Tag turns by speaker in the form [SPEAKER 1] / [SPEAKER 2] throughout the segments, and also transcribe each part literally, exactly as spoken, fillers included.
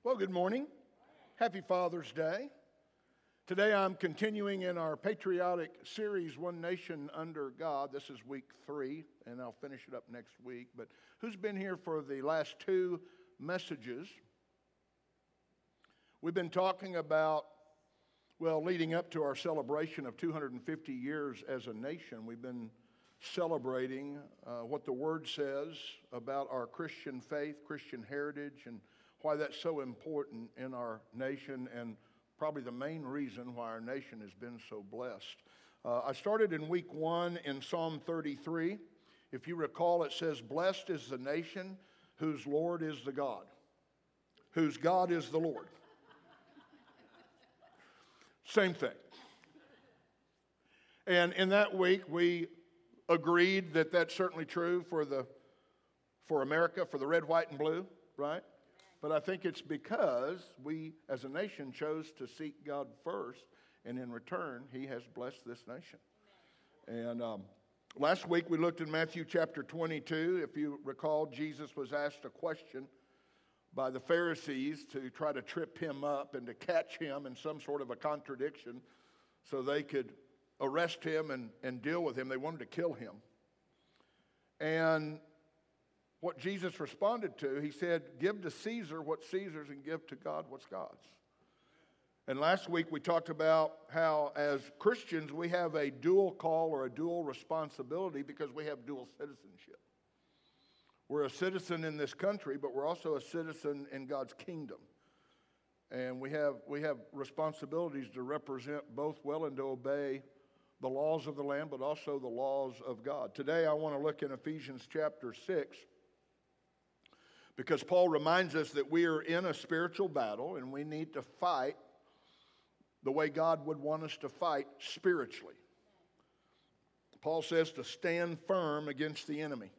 [SPEAKER 1] Well, good morning. Happy Father's Day. Today I'm continuing in our patriotic series, One Nation Under God. This is week three, and I'll finish it up next week. But who's been here for the last two messages? We've been talking about, well, leading up to our celebration of two hundred fifty years as a nation, we've been celebrating uh, what the Word says about our Christian faith, Christian heritage, and why that's so important in our nation, and probably the main reason why our nation has been so blessed. Uh, I started in week one in Psalm thirty-three. If you recall, it says, "Blessed is the nation whose Lord is the God, whose God is the Lord." Same thing. And in that week, we agreed that that's certainly true for the for America, for the red, white, and blue, right? But I think it's because we, as a nation, chose to seek God first, and in return, He has blessed this nation. And um, last week, we looked in Matthew chapter twenty-two. If you recall, Jesus was asked a question by the Pharisees to try to trip Him up and to catch Him in some sort of a contradiction so they could arrest Him and, and deal with Him. They wanted to kill Him. And what Jesus responded to, He said, "Give to Caesar what's Caesar's and give to God what's God's." And last week we talked about how as Christians we have a dual call or a dual responsibility because we have dual citizenship. We're a citizen in this country, but we're also a citizen in God's kingdom. And we have we have responsibilities to represent both well and to obey the laws of the land, but also the laws of God. Today I want to look in Ephesians chapter six, because Paul reminds us that we are in a spiritual battle and we need to fight the way God would want us to fight spiritually. Paul says to stand firm against the enemy.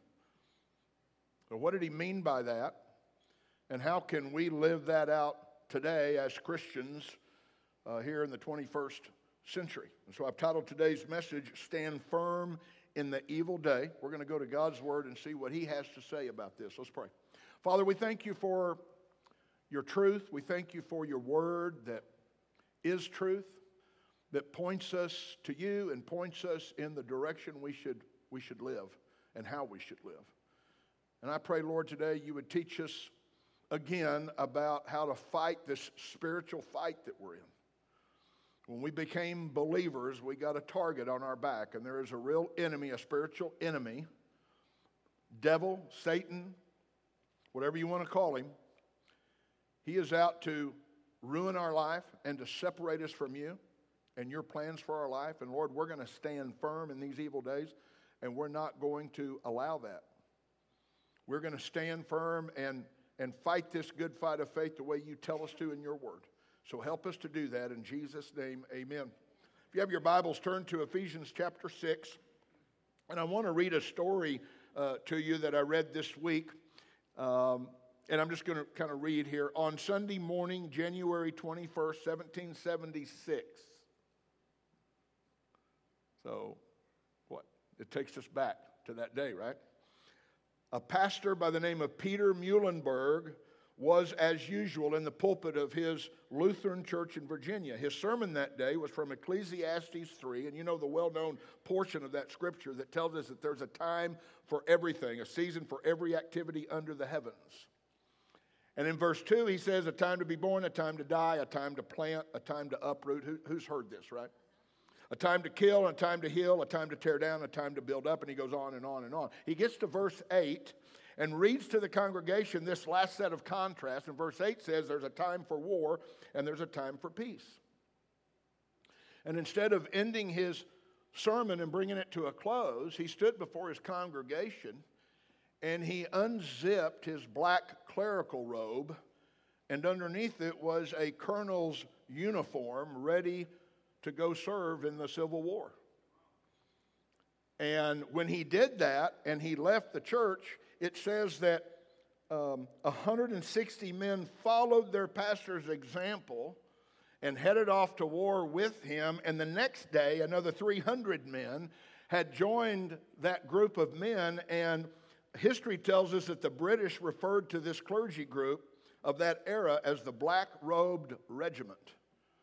[SPEAKER 1] So what did he mean by that? And how can we live that out today as Christians uh, here in the twenty-first century? And so I've titled today's message, "Stand Firm in the Evil Day." We're going to go to God's Word and see what He has to say about this. Let's pray. Father, we thank You for Your truth. We thank You for Your Word that is truth, that points us to You and points us in the direction we should, we should live and how we should live. And I pray, Lord, today You would teach us again about how to fight this spiritual fight that we're in. When we became believers, we got a target on our back, and there is a real enemy, a spiritual enemy, devil, Satan, whatever you want to call him. He is out to ruin our life and to separate us from You and Your plans for our life. And Lord, we're going to stand firm in these evil days, and we're not going to allow that. We're going to stand firm and, and fight this good fight of faith the way You tell us to in Your Word. So help us to do that in Jesus' name, amen. If you have your Bibles, turn to Ephesians chapter six. And I want to read a story uh, to you that I read this week. Um, and I'm just going to kind of read here. On Sunday morning, January twenty-first, seventeen seventy-six. So, what? It takes us back to that day, right? A pastor by the name of Peter Muhlenberg was, as usual, in the pulpit of his Lutheran church in Virginia. His sermon that day was from Ecclesiastes three, and you know the well-known portion of that scripture that tells us that there's a time for everything, a season for every activity under the heavens. And in verse two, he says, a time to be born, a time to die, a time to plant, a time to uproot. Who, who's heard this, right? A time to kill, a time to heal, a time to tear down, a time to build up, and he goes on and on and on. He gets to verse eight and reads to the congregation this last set of contrasts. And verse eight says there's a time for war and there's a time for peace. And instead of ending his sermon and bringing it to a close, he stood before his congregation and he unzipped his black clerical robe, and underneath it was a colonel's uniform ready to go serve in the Civil War. And when he did that and he left the church, it says that um, one hundred sixty men followed their pastor's example and headed off to war with him. And the next day, another three hundred men had joined that group of men. And history tells us that the British referred to this clergy group of that era as the Black-Robed Regiment.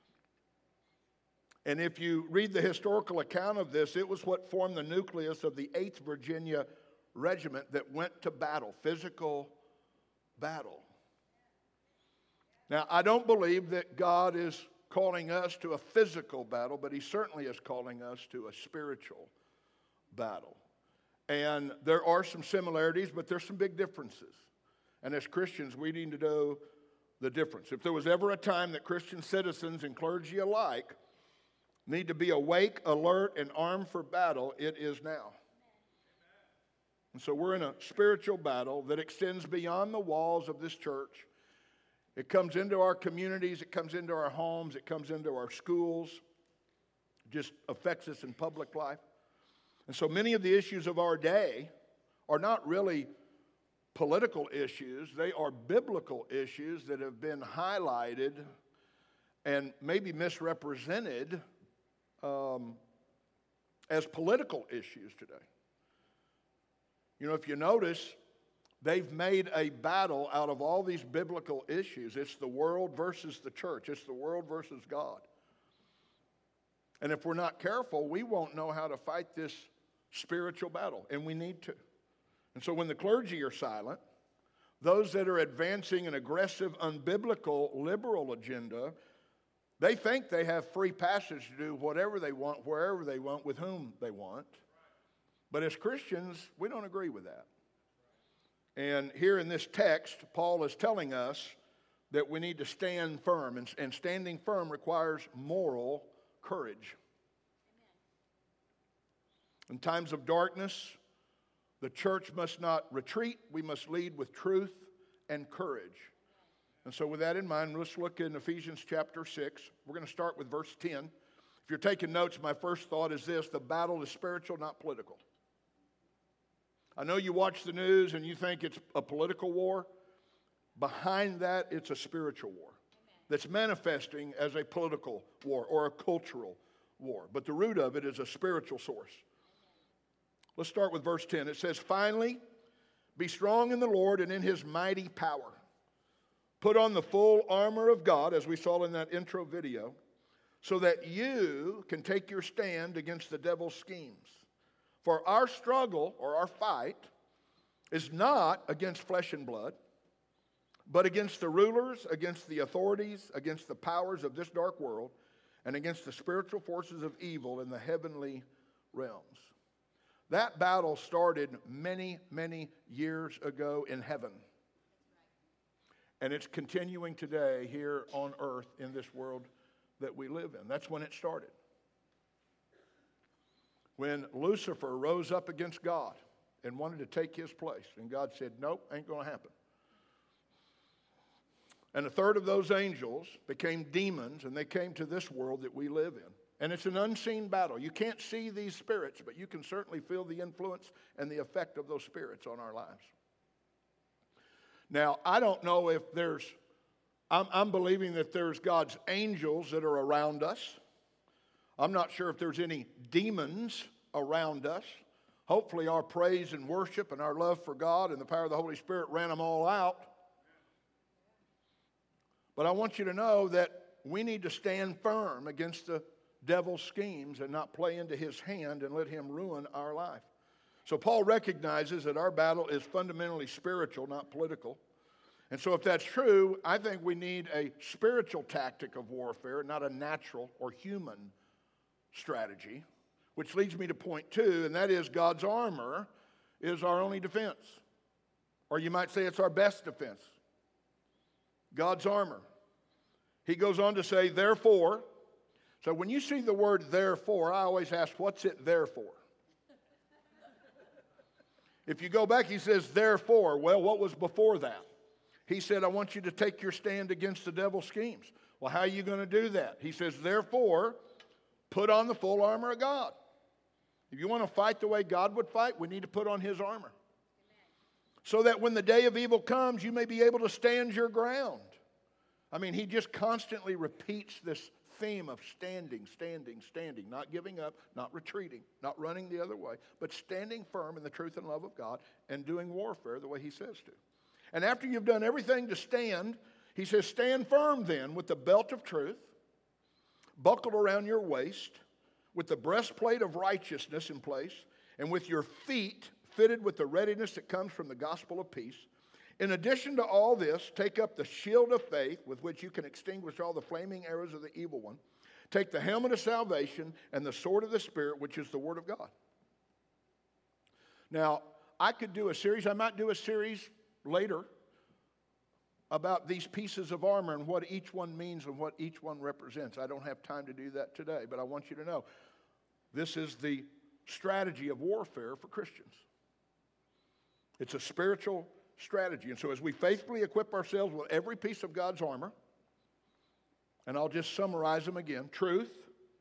[SPEAKER 1] And if you read the historical account of this, it was what formed the nucleus of the eighth Virginia Regiment that went to battle, physical battle. Now, I don't believe that God is calling us to a physical battle, but he certainly is calling us to a spiritual battle. And there are some similarities, but there's some big differences. And as Christians, we need to know the difference. If there was ever a time that Christian citizens and clergy alike need to be awake, alert, and armed for battle, it is now. And so we're in a spiritual battle that extends beyond the walls of this church. It comes into our communities, it comes into our homes, it comes into our schools, it just affects us in public life. And so many of the issues of our day are not really political issues, they are biblical issues that have been highlighted and maybe misrepresented um, as political issues today. You know, if you notice, they've made a battle out of all these biblical issues. It's the world versus the church. It's the world versus God. And if we're not careful, we won't know how to fight this spiritual battle, and we need to. And so when the clergy are silent, those that are advancing an aggressive, unbiblical, liberal agenda, they think they have free passage to do whatever they want, wherever they want, with whom they want. But as Christians, we don't agree with that. And here in this text, Paul is telling us that we need to stand firm. And, and standing firm requires moral courage. Amen. In times of darkness, the church must not retreat. We must lead with truth and courage. And so with that in mind, let's look in Ephesians chapter six. We're going to start with verse ten. If you're taking notes, my first thought is this: the battle is spiritual, not political. I know you watch the news and you think it's a political war. Behind that, it's a spiritual war that's manifesting as a political war or a cultural war. But the root of it is a spiritual source. Let's start with verse ten. It says, "Finally, be strong in the Lord and in his mighty power. Put on the full armor of God," as we saw in that intro video, "so that you can take your stand against the devil's schemes. For our struggle, or our fight, is not against flesh and blood, but against the rulers, against the authorities, against the powers of this dark world, and against the spiritual forces of evil in the heavenly realms." That battle started many, many years ago in heaven. And it's continuing today here on earth in this world that we live in. That's when it started. When Lucifer rose up against God and wanted to take his place. And God said, nope, ain't going to happen. And a third of those angels became demons, and they came to this world that we live in. And it's an unseen battle. You can't see these spirits, but you can certainly feel the influence and the effect of those spirits on our lives. Now, I don't know if there's, I'm, I'm believing that there's God's angels that are around us. I'm not sure if there's any demons around us. Hopefully our praise and worship and our love for God and the power of the Holy Spirit ran them all out. But I want you to know that we need to stand firm against the devil's schemes and not play into his hand and let him ruin our life. So Paul recognizes that our battle is fundamentally spiritual, not political. And so if that's true, I think we need a spiritual tactic of warfare, not a natural or human strategy, which leads me to point two, and that is God's armor is our only defense. Or you might say it's our best defense. God's armor. He goes on to say, therefore. So when you see the word therefore, I always ask, what's it there for? If you go back, he says, therefore. Well, what was before that? He said, I want you to take your stand against the devil's schemes. Well, how are you going to do that? He says, therefore, put on the full armor of God. If you want to fight the way God would fight, we need to put on his armor. Amen. So that when the day of evil comes, you may be able to stand your ground. I mean, he just constantly repeats this theme of standing, standing, standing, not giving up, not retreating, not running the other way, but standing firm in the truth and love of God and doing warfare the way he says to. And after you've done everything to stand, he says, stand firm then with the belt of truth buckled around your waist, with the breastplate of righteousness in place, and with your feet fitted with the readiness that comes from the gospel of peace. In addition to all this, take up the shield of faith with which you can extinguish all the flaming arrows of the evil one. Take the helmet of salvation and the sword of the Spirit, which is the word of God. Now, I could do a series, I might do a series later about these pieces of armor and what each one means and what each one represents. I don't have time to do that today, but I want you to know this is the strategy of warfare for Christians. It's a spiritual strategy. And so as we faithfully equip ourselves with every piece of God's armor, and I'll just summarize them again. Truth.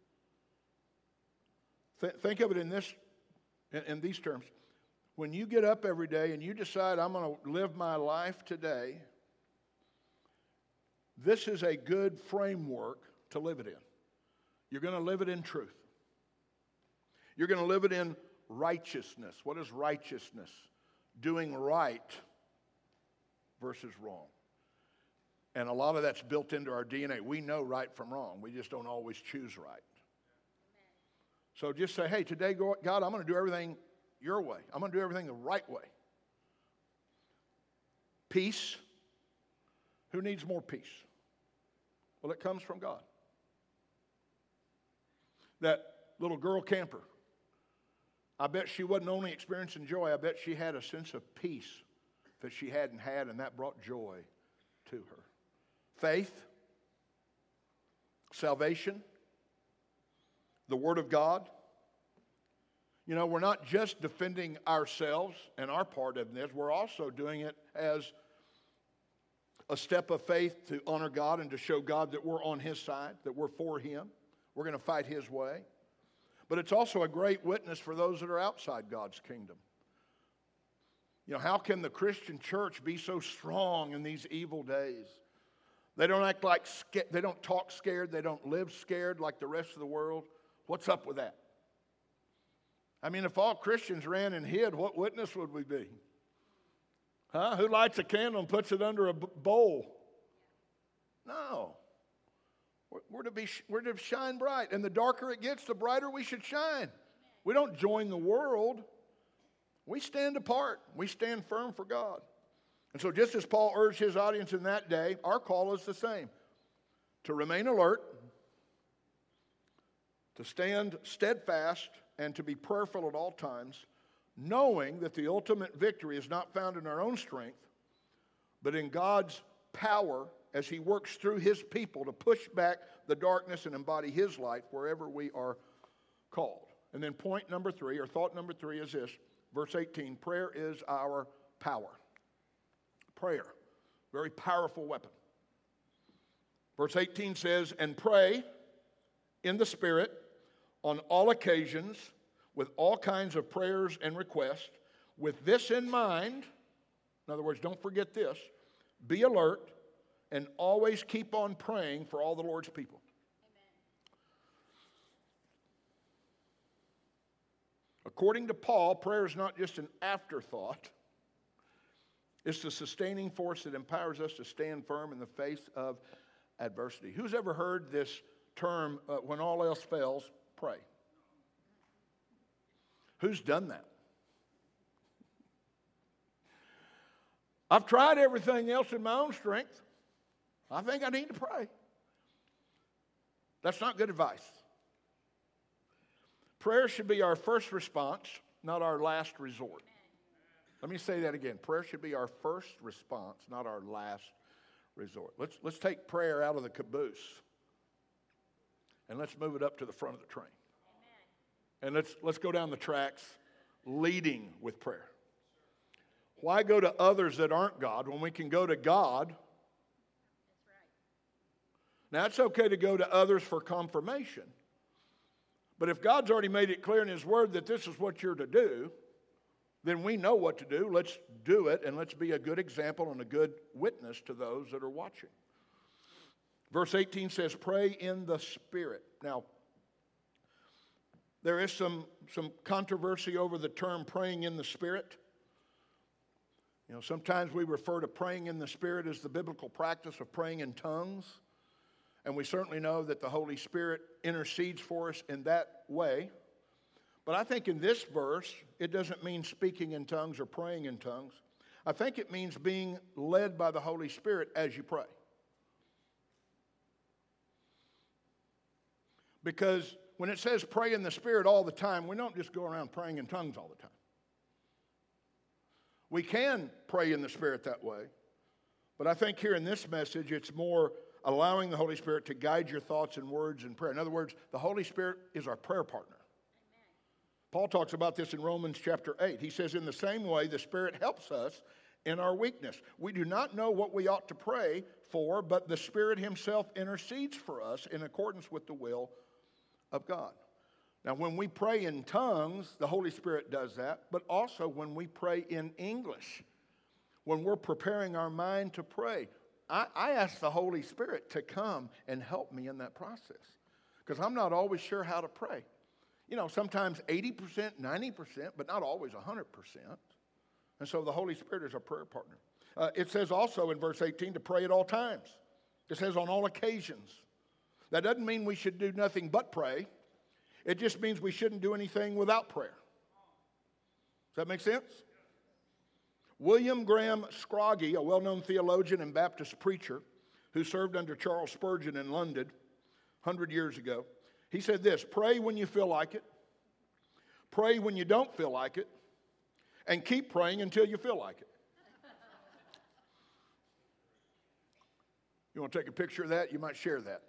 [SPEAKER 1] Th- think of it in this, in, in these terms. When you get up every day and you decide, I'm going to live my life today, this is a good framework to live it in. You're going to live it in truth. You're going to live it in righteousness. What is righteousness? Doing right versus wrong. And a lot of that's built into our D N A. We know right from wrong. We just don't always choose right. So just say, hey, today, God, I'm going to do everything your way. I'm going to do everything the right way. Peace. Who needs more peace? Well, it comes from God. That little girl camper, I bet she wasn't only experiencing joy, I bet she had a sense of peace that she hadn't had, and that brought joy to her. Faith, salvation, the Word of God. You know, we're not just defending ourselves and our part of this, we're also doing it as a step of faith to honor God and to show God that we're on His side, that we're for Him. We're going to fight His way. But it's also a great witness for those that are outside God's kingdom. You know, how can the Christian church be so strong in these evil days? They don't act like, they don't talk scared, they don't live scared like the rest of the world. What's up with that? I mean, if all Christians ran and hid, what witness would we be? Huh? Who lights a candle and puts it under a bowl? No. We're to be, we're to shine bright. And the darker it gets, the brighter we should shine. We don't join the world. We stand apart. We stand firm for God. And so just as Paul urged his audience in that day, our call is the same. To remain alert, to stand steadfast, and to be prayerful at all times, knowing that the ultimate victory is not found in our own strength, but in God's power as He works through His people to push back the darkness and embody His light wherever we are called. And then point number three, or thought number three is this, verse eighteen, prayer is our power. Prayer, very powerful weapon. Verse eighteen says, and pray in the Spirit on all occasions, with all kinds of prayers and requests, with this in mind, in other words, don't forget this, be alert and always keep on praying for all the Lord's people. Amen. According to Paul, prayer is not just an afterthought. It's the sustaining force that empowers us to stand firm in the face of adversity. Who's ever heard this term, uh, when all else fails, pray? Who's done that? I've tried everything else in my own strength. I think I need to pray. That's not good advice. Prayer should be our first response, not our last resort. Let me say that again. Prayer should be our first response, not our last resort. Let's, let's take prayer out of the caboose and let's move it up to the front of the train. And let's, let's go down the tracks leading with prayer. Why go to others that aren't God when we can go to God? That's right. Now, it's okay to go to others for confirmation. But if God's already made it clear in His Word that this is what you're to do, then we know what to do. Let's do it, and let's be a good example and a good witness to those that are watching. Verse eighteen says, pray in the Spirit. Now, there is some, some controversy over the term praying in the Spirit. You know, sometimes we refer to praying in the Spirit as the biblical practice of praying in tongues. And we certainly know that the Holy Spirit intercedes for us in that way. But I think in this verse, it doesn't mean speaking in tongues or praying in tongues. I think it means being led by the Holy Spirit as you pray. Because when it says pray in the Spirit all the time, we don't just go around praying in tongues all the time. We can pray in the Spirit that way. But I think here in this message, it's more allowing the Holy Spirit to guide your thoughts and words in prayer. In other words, the Holy Spirit is our prayer partner. Amen. Paul talks about this in Romans chapter eight. He says, in the same way, the Spirit helps us in our weakness. We do not know what we ought to pray for, but the Spirit himself intercedes for us in accordance with the will of God. Now, when we pray in tongues, the Holy Spirit does that, but also when we pray in English, when we're preparing our mind to pray, I, I ask the Holy Spirit to come and help me in that process because I'm not always sure how to pray. You know, sometimes eighty percent, ninety percent, but not always one hundred percent. And so the Holy Spirit is our prayer partner. Uh, it says also in verse eighteen to pray at all times. It says on all occasions. That doesn't mean we should do nothing but pray. It just means we shouldn't do anything without prayer. Does that make sense? William Graham Scroggie, a well-known theologian and Baptist preacher who served under Charles Spurgeon in London one hundred years ago, he said this, pray when you feel like it, pray when you don't feel like it, and keep praying until you feel like it. You want to take a picture of that? You might share that.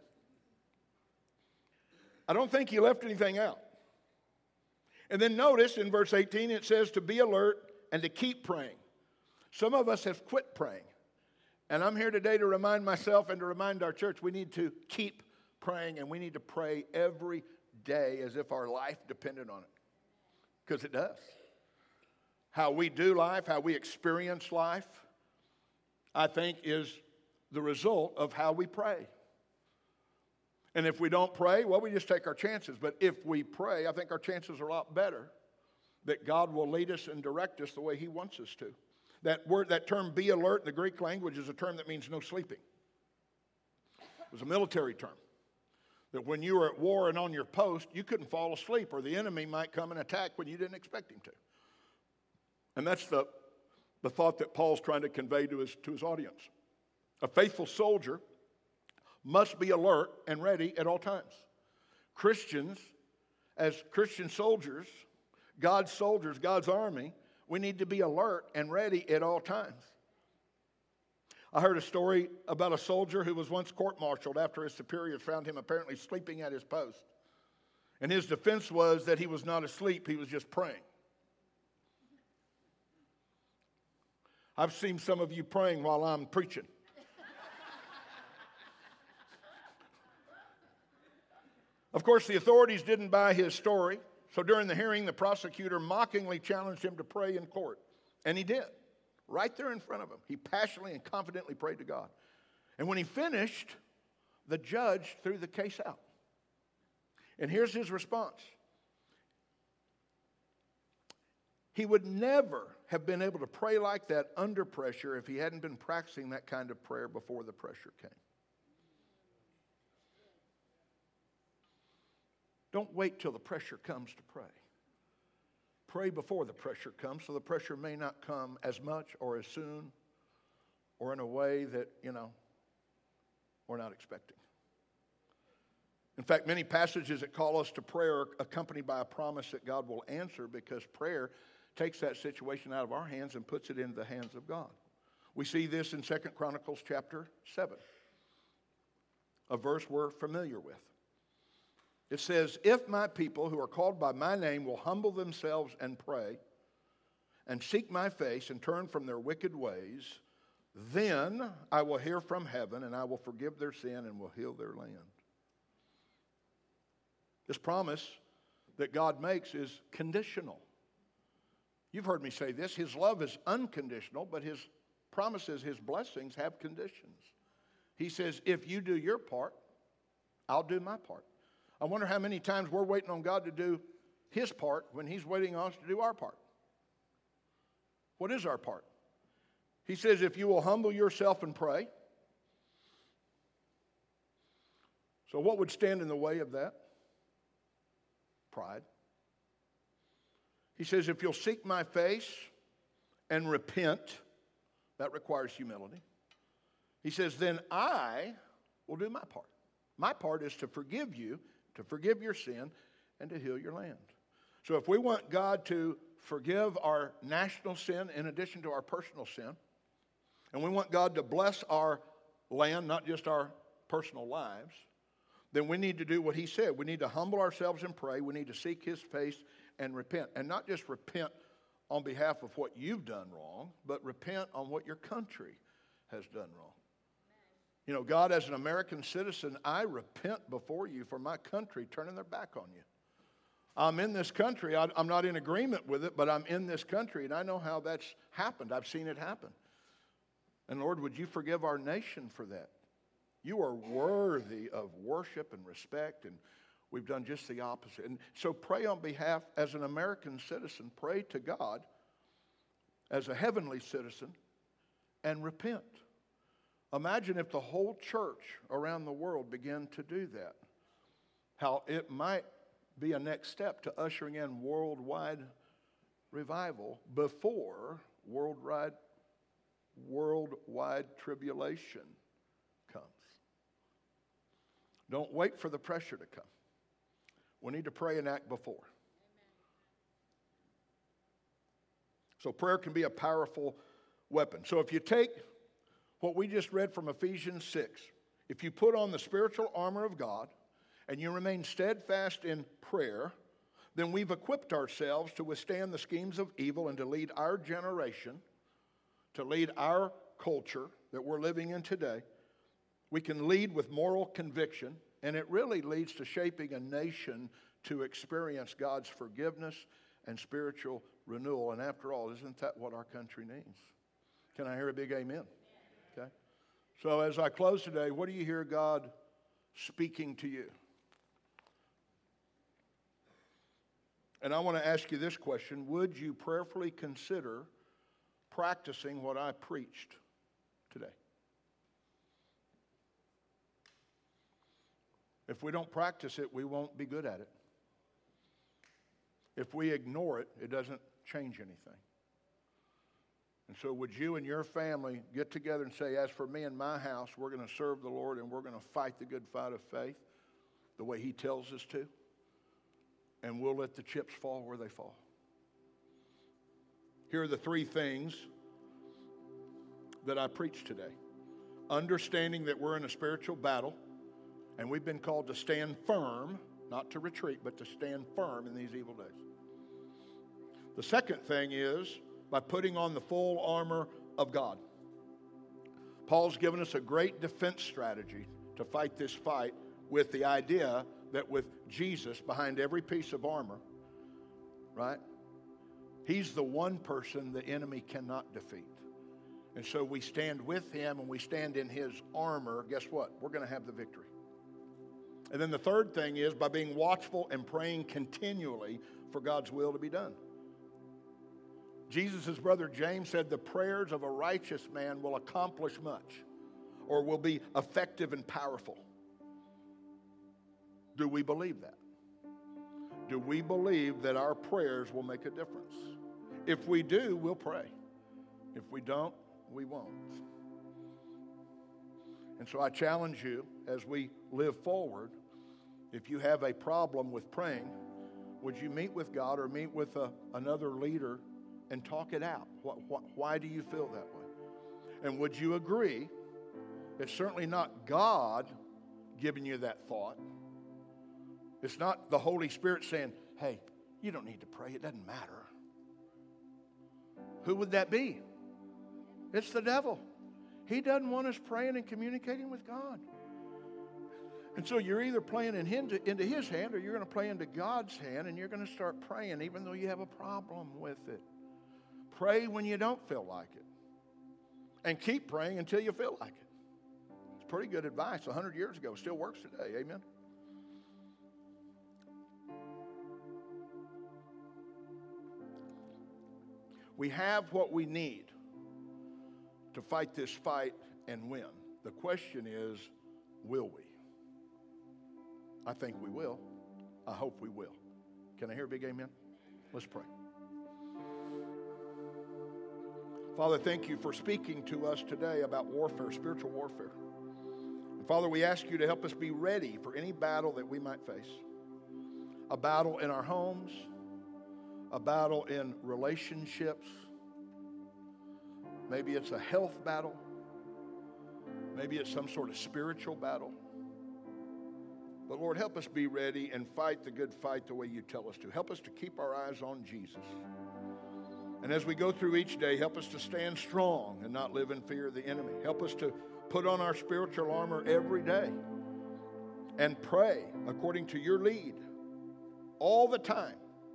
[SPEAKER 1] I don't think he left anything out. And then notice in verse eighteen, it says to be alert and to keep praying. Some of us have quit praying. And I'm here today to remind myself and to remind our church we need to keep praying and we need to pray every day as if our life depended on it. Because it does. How we do life, how we experience life, I think is the result of how we pray. And if we don't pray, well, we just take our chances. But if we pray, I think our chances are a lot better that God will lead us and direct us the way he wants us to. That word, that term, be alert, in the Greek language is a term that means no sleeping. It was a military term. That when you were at war and on your post, you couldn't fall asleep or the enemy might come and attack when you didn't expect him to. And that's the, the thought that Paul's trying to convey to his, to his audience. A faithful soldier must be alert and ready at all times. Christians, as Christian soldiers, God's soldiers, God's army, we need to be alert and ready at all times. I heard a story about a soldier who was once court-martialed after his superiors found him apparently sleeping at his post. And his defense was that he was not asleep, he was just praying. I've seen some of you praying while I'm preaching. Of course, the authorities didn't buy his story, so during the hearing, the prosecutor mockingly challenged him to pray in court. And he did, right there in front of him. He passionately and confidently prayed to God. And when he finished, the judge threw the case out. And here's his response. He would never have been able to pray like that under pressure if he hadn't been practicing that kind of prayer before the pressure came. Don't wait till the pressure comes to pray. Pray before the pressure comes so the pressure may not come as much or as soon or in a way that, you know, we're not expecting. In fact, many passages that call us to prayer are accompanied by a promise that God will answer because prayer takes that situation out of our hands and puts it into the hands of God. We see this in Second Chronicles chapter seven, a verse we're familiar with. It says, if my people who are called by my name will humble themselves and pray and seek my face and turn from their wicked ways, then I will hear from heaven and I will forgive their sin and will heal their land. This promise that God makes is conditional. You've heard me say this. His love is unconditional, but his promises, his blessings have conditions. He says, if you do your part, I'll do my part. I wonder how many times we're waiting on God to do his part when he's waiting on us to do our part. What is our part? He says, if you will humble yourself and pray. So what would stand in the way of that? Pride. He says, if you'll seek my face and repent, that requires humility. He says, then I will do my part. My part is to forgive you, to forgive your sin, and to heal your land. So if we want God to forgive our national sin in addition to our personal sin, and we want God to bless our land, not just our personal lives, then we need to do what he said. We need to humble ourselves and pray. We need to seek his face and repent. And not just repent on behalf of what you've done wrong, but repent on what your country has done wrong. You know, God, as an American citizen, I repent before you for my country turning their back on you. I'm in this country. I, I'm not in agreement with it, but I'm in this country, and I know how that's happened. I've seen it happen. And Lord, would you forgive our nation for that? You are worthy of worship and respect, and we've done just the opposite. And so pray on behalf, as an American citizen, pray to God as a heavenly citizen and repent. Imagine if the whole church around the world began to do that. How it might be a next step to ushering in worldwide revival before worldwide, worldwide tribulation comes. Don't wait for the pressure to come. We need to pray and act before. Amen. So prayer can be a powerful weapon. So if you take what we just read from Ephesians six, if you put on the spiritual armor of God and you remain steadfast in prayer, then we've equipped ourselves to withstand the schemes of evil and to lead our generation, to lead our culture that we're living in today. We can lead with moral conviction, and it really leads to shaping a nation to experience God's forgiveness and spiritual renewal. And after all, isn't that what our country needs? Can I hear a big amen? Okay. So as I close today, what do you hear God speaking to you? And I want to ask you this question. Would you prayerfully consider practicing what I preached today? If we don't practice it, we won't be good at it. If we ignore it, it doesn't change anything. And so would you and your family get together and say, as for me and my house, we're going to serve the Lord and we're going to fight the good fight of faith the way he tells us to, and we'll let the chips fall where they fall. Here are the three things that I preached today. Understanding that we're in a spiritual battle, and we've been called to stand firm, not to retreat, but to stand firm in these evil days. The second thing is by putting on the full armor of God. Paul's given us a great defense strategy to fight this fight with the idea that with Jesus behind every piece of armor, right? He's the one person the enemy cannot defeat. And so we stand with him and we stand in his armor. Guess what? We're going to have the victory. And then the third thing is by being watchful and praying continually for God's will to be done. Jesus' brother James said the prayers of a righteous man will accomplish much, or will be effective and powerful. Do we believe that? Do we believe that our prayers will make a difference? If we do, we'll pray. If we don't, we won't. And so I challenge you as we live forward, if you have a problem with praying, would you meet with God or meet with a, another leader and talk it out? What, what, why do you feel that way? And would you agree it's certainly not God giving you that thought? It's not the Holy Spirit saying, hey, you don't need to pray. It doesn't matter. Who would that be? It's the devil. He doesn't want us praying and communicating with God. And so you're either playing in him to, into his hand, or you're going to play into God's hand, and you're going to start praying even though you have a problem with it. Pray when you don't feel like it. And keep praying until you feel like it. It's pretty good advice one hundred years ago. It still works today. Amen? We have what we need to fight this fight and win. The question is, will we? I think we will. I hope we will. Can I hear a big amen? Let's pray. Father, thank you for speaking to us today about warfare, spiritual warfare. And Father, we ask you to help us be ready for any battle that we might face. A battle in our homes, a battle in relationships. Maybe it's a health battle. Maybe it's some sort of spiritual battle. But Lord, help us be ready and fight the good fight the way you tell us to. Help us to keep our eyes on Jesus. And as we go through each day, help us to stand strong and not live in fear of the enemy. Help us to put on our spiritual armor every day and pray according to your lead all the time.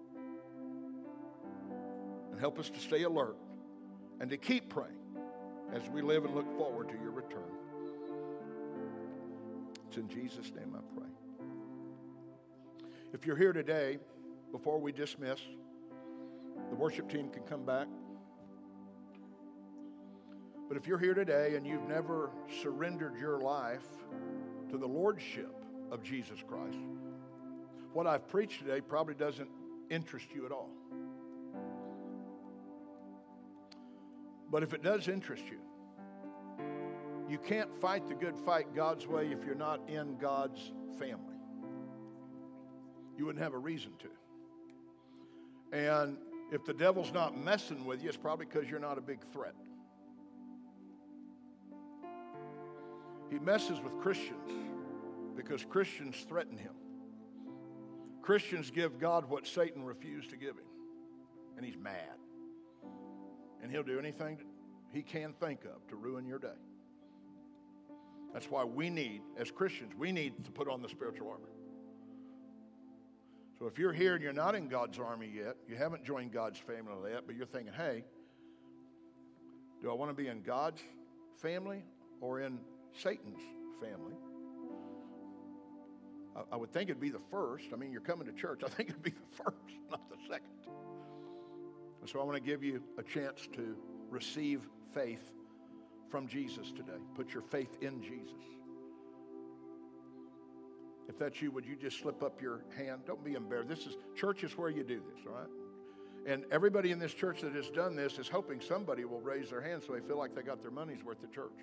[SPEAKER 1] And help us to stay alert and to keep praying as we live and look forward to your return. It's in Jesus' name I pray. If you're here today, before we dismiss, the worship team can come back. But if you're here today and you've never surrendered your life to the lordship of Jesus Christ, what I've preached today probably doesn't interest you at all. But if it does interest you, you can't fight the good fight God's way if you're not in God's family. You wouldn't have a reason to. And if the devil's not messing with you, it's probably because you're not a big threat. He messes with Christians because Christians threaten him. Christians give God what Satan refused to give him. And he's mad. And he'll do anything he can think of to ruin your day. That's why we need, as Christians, we need to put on the spiritual armor. So if you're here and you're not in God's army yet, you haven't joined God's family yet, but you're thinking, hey, do I want to be in God's family or in Satan's family? I, I would think it'd be the first. I mean, you're coming to church. I think it'd be the first, not the second. And so I want to give you a chance to receive faith from Jesus today. Put your faith in Jesus. If that's you, would you just slip up your hand? Don't be embarrassed. This is church is where you do this, all right? And everybody in this church that has done this is hoping somebody will raise their hand so they feel like they got their money's worth at church.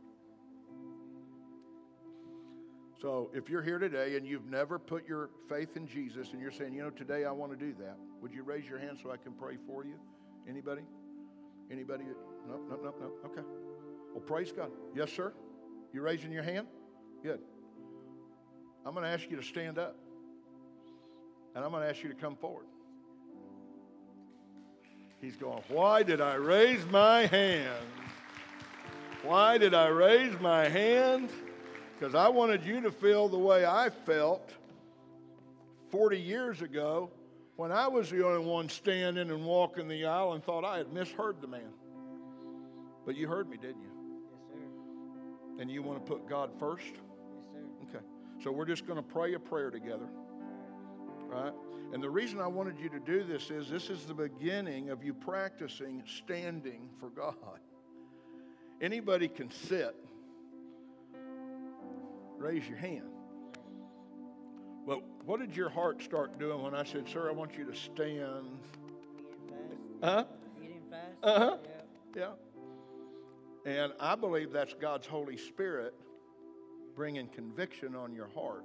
[SPEAKER 1] So if you're here today and you've never put your faith in Jesus and you're saying, you know, today I want to do that, would you raise your hand so I can pray for you? Anybody? Anybody? No, no, no, no. Okay. Well, praise God. Yes, sir? You raising your hand? Good. I'm going to ask you to stand up. And I'm going to ask you to come forward. He's going, why did I raise my hand? Why did I raise my hand? Because I wanted you to feel the way I felt forty years ago when I was the only one standing and walking the aisle and thought I had misheard the man. But you heard me, didn't you?
[SPEAKER 2] Yes, sir.
[SPEAKER 1] And you want to put God first?
[SPEAKER 2] Yes, sir.
[SPEAKER 1] Okay. So we're just going to pray a prayer together. Right? And the reason I wanted you to do this is this is the beginning of you practicing standing for God. Anybody can sit. Raise your hand. Well, what did your heart start doing when I said, sir, I want you to stand?
[SPEAKER 2] Eating fast.
[SPEAKER 1] Uh-huh.
[SPEAKER 2] Eating fast.
[SPEAKER 1] Uh-huh.
[SPEAKER 2] Yeah.
[SPEAKER 1] Yeah. And I believe that's God's Holy Spirit bringing conviction on your heart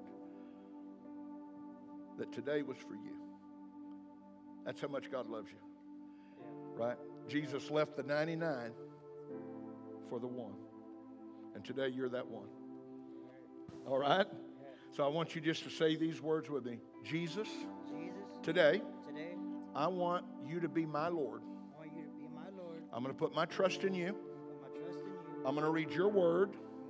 [SPEAKER 1] that today was for you. That's how much God loves you.
[SPEAKER 2] Yeah.
[SPEAKER 1] Right? Jesus left the ninety-nine for the one. And today you're that one. All right?
[SPEAKER 2] Yeah.
[SPEAKER 1] So I want you just to say these words with me. Jesus,
[SPEAKER 2] Jesus,
[SPEAKER 1] today,
[SPEAKER 2] today,
[SPEAKER 1] I want you to be my Lord.
[SPEAKER 2] I want you to be my Lord.
[SPEAKER 1] I'm going to put my trust in you.
[SPEAKER 2] Put my trust in you.
[SPEAKER 1] I'm going to read your word.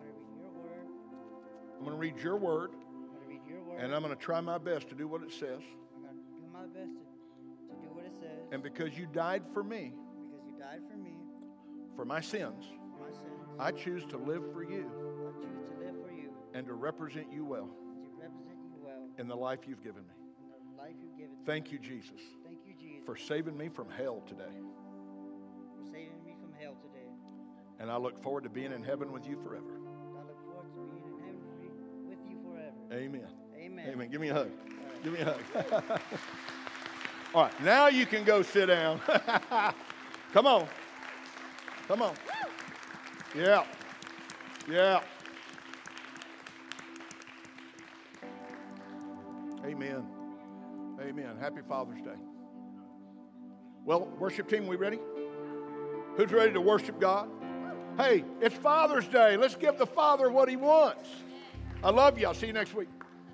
[SPEAKER 2] I'm going to read
[SPEAKER 1] I'm going to read
[SPEAKER 2] your word.
[SPEAKER 1] your word.
[SPEAKER 2] I'm going to read your word.
[SPEAKER 1] And I'm going to try my best to do what it says.
[SPEAKER 2] I'm going to do my best to, to do what it says.
[SPEAKER 1] And because you died for me,
[SPEAKER 2] because you died for me,
[SPEAKER 1] for my sins,
[SPEAKER 2] for my sins,
[SPEAKER 1] I choose to live for you
[SPEAKER 2] I choose to live for you
[SPEAKER 1] and to represent you well
[SPEAKER 2] and to represent you well
[SPEAKER 1] in the life you've given me.
[SPEAKER 2] in the life you've given
[SPEAKER 1] Thank
[SPEAKER 2] me.
[SPEAKER 1] you, Jesus,
[SPEAKER 2] Thank you, Jesus,
[SPEAKER 1] for saving me from hell today.
[SPEAKER 2] for saving me from hell today.
[SPEAKER 1] And I look forward to being in heaven with you forever.
[SPEAKER 2] I look forward to being in heaven for you, with you forever.
[SPEAKER 1] Amen.
[SPEAKER 2] Amen.
[SPEAKER 1] Amen. Give me a hug.
[SPEAKER 2] Right.
[SPEAKER 1] Give me a hug. All right, now you can go sit down. Come on. Come on. Yeah. Yeah. Amen. Amen. Happy Father's Day. Well, worship team, we ready? Who's ready to worship God? Hey, it's Father's Day. Let's give the Father what he wants. I love you. I'll see you next week.